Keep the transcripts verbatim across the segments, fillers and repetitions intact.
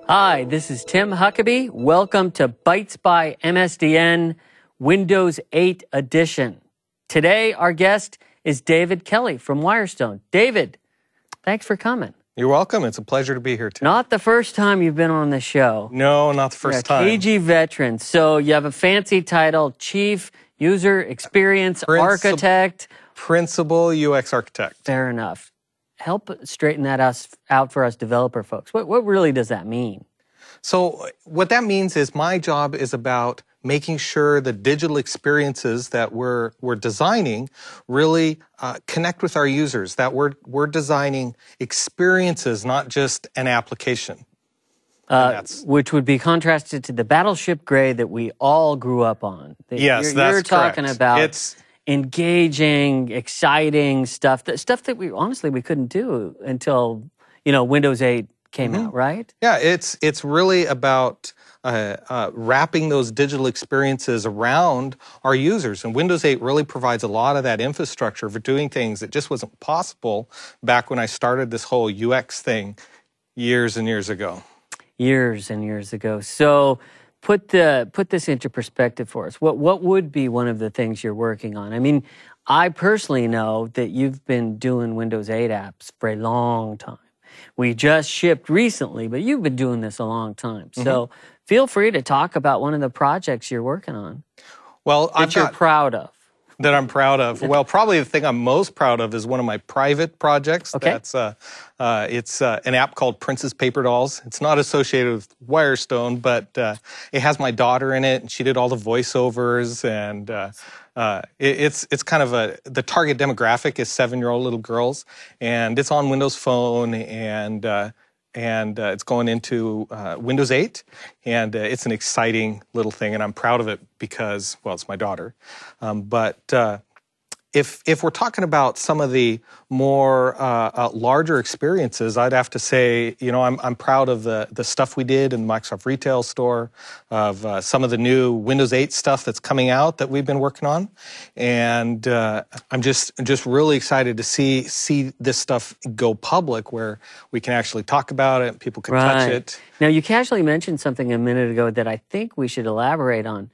Hi, this is Tim Huckabee. Welcome to Bytes by M S D N Windows eight Edition. Today, our guest is David Kelly from Wirestone. David, thanks for coming. You're welcome. It's a pleasure to be here today. Not the first time you've been on the show. No, not the first You're a time. K G veteran. So you have a fancy title, Chief User Experience Princip- Architect. Principal U X Architect. Fair enough. Help straighten that us out for us developer folks. What, what really does that mean? So what that means is my job is about making sure the digital experiences that we're we're designing really uh, connect with our users, that we're we're designing experiences, not just an application. Uh, which would be contrasted to the Battleship Gray that we all grew up on. That Yes, you're, that's You're talking correct. about It's engaging, exciting stuff, that stuff that we honestly we couldn't do until, you know, Windows eight came mm-hmm. out, right? Yeah, it's it's really about uh, uh, wrapping those digital experiences around our users. And Windows eight really provides a lot of that infrastructure for doing things that just wasn't possible back when I started this whole U X thing years and years ago. Years and years ago. So put the put this into perspective for us. What what would be one of the things you're working on? I mean, I personally know that you've been doing Windows eight apps for a long time. We just shipped recently, but you've been doing this a long time. So mm-hmm. feel free to talk about one of the projects you're working on. Well, that I've you're got, proud of. That I'm proud of. Well, probably the thing I'm most proud of is one of my private projects. Okay. That's uh, uh, it's uh, an app called Princess Paper Dolls. It's not associated with Wirestone, but uh, it has my daughter in it, and she did all the voiceovers. And uh, uh, it, it's it's kind of a the target demographic is seven-year-old little girls, and it's on Windows Phone, and uh, and uh, it's going into uh, Windows eight, and uh, it's an exciting little thing, and I'm proud of it because, well, it's my daughter. Um, but uh, if if we're talking about some of the more uh, uh, larger experiences, I'd have to say, you know, I'm I'm proud of the the stuff we did in the Microsoft Retail Store, of uh, some of the new Windows eight stuff that's coming out that we've been working on, and uh, I'm just just really excited to see see this stuff go public, where we can actually talk about it, people can right. touch it. Now, you casually mentioned something a minute ago that I think we should elaborate on.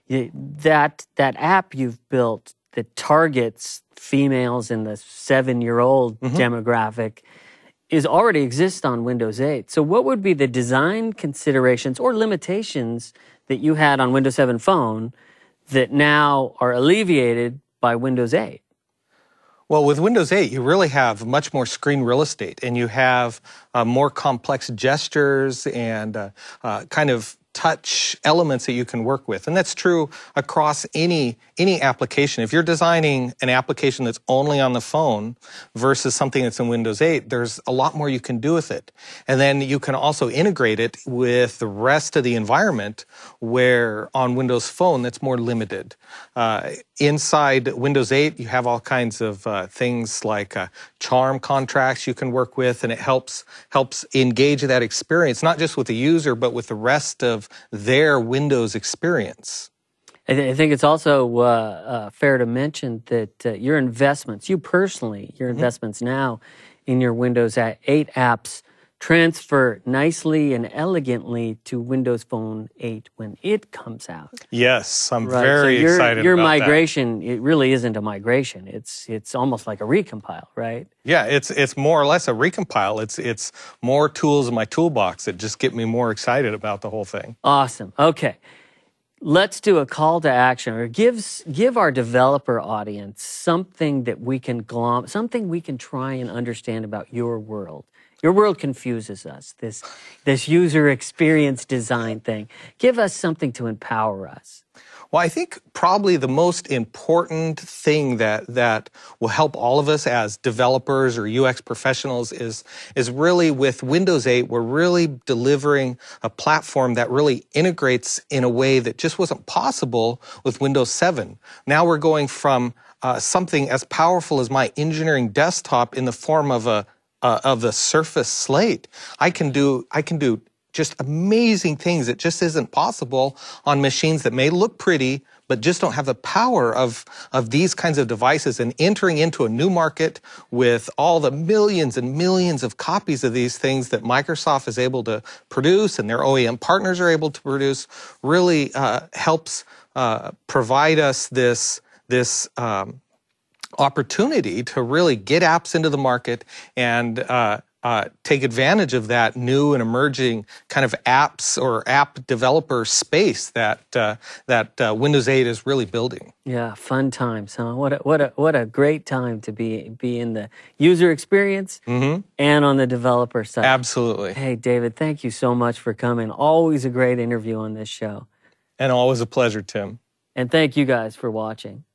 That that app you've built that targets females in the seven-year-old mm-hmm. demographic is already exists on Windows eight. So what would be the design considerations or limitations that you had on Windows seven Phone that now are alleviated by Windows eight? Well, with Windows eight, you really have much more screen real estate, and you have uh, more complex gestures and uh, uh, kind of touch elements that you can work with. And that's true across any any application. If you're designing an application that's only on the phone versus something that's in Windows eight, there's a lot more you can do with it. And then you can also integrate it with the rest of the environment, where on Windows Phone, that's more limited. Uh, inside Windows eight, you have all kinds of uh, things like uh, charm contracts you can work with, and it helps helps engage that experience, not just with the user, but with the rest of their Windows experience. I, th- I think it's also uh, uh, fair to mention that uh, your investments, you personally, your mm-hmm. investments now in your Windows eight apps transfer nicely and elegantly to Windows Phone eight when it comes out. Yes, I'm right. very so your, excited your about migration, that. It really isn't a migration. It's it's almost like a recompile, right? Yeah, it's it's more or less a recompile. It's it's more tools in my toolbox that just get me more excited about the whole thing. Awesome. Okay. Let's do a call to action, or gives give our developer audience something that we can glom, something we can try and understand about your world. Your world confuses us, this this user experience design thing. Give us something to empower us. Well, I think probably the most important thing that that will help all of us as developers or U X professionals is is really with Windows eight, we're really delivering a platform that really integrates in a way that just wasn't possible with Windows seven. Now we're going from uh, something as powerful as my engineering desktop in the form of a uh, of the Surface Slate. I can do I can do just amazing things that just isn't possible on machines that may look pretty, but just don't have the power of, of these kinds of devices, and entering into a new market with all the millions and millions of copies of these things that Microsoft is able to produce and their O E M partners are able to produce really uh, helps uh, provide us this, this um, opportunity to really get apps into the market and uh, uh, take advantage of that new and emerging kind of apps or app developer space that uh, that uh, Windows eight is really building. Yeah, fun times, huh? What a, what a what a great time to be be in the user experience mm-hmm. and on the developer side. Absolutely. Hey, David, thank you so much for coming. Always a great interview on this show. And always a pleasure, Tim. And thank you guys for watching.